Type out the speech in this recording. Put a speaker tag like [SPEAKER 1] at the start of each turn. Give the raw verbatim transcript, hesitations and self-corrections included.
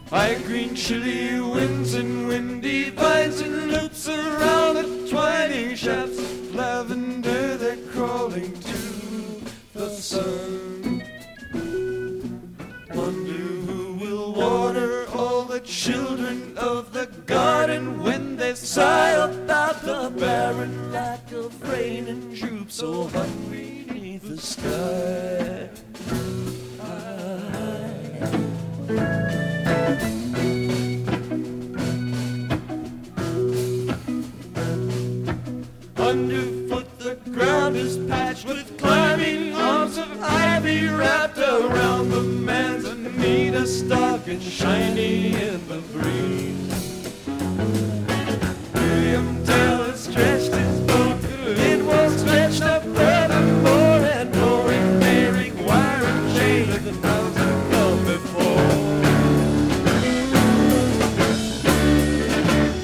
[SPEAKER 1] High green chilly winds and windy vines and loops around the twining shafts of lavender, they're crawling to the sun. Wonder who will water all the children of the garden when they sigh about the barren lack of rain and droop so hungry beneath the sky. Underfoot the ground is patched with climbing arms of ivy wrapped around the man's Anita stock and shiny in the breeze.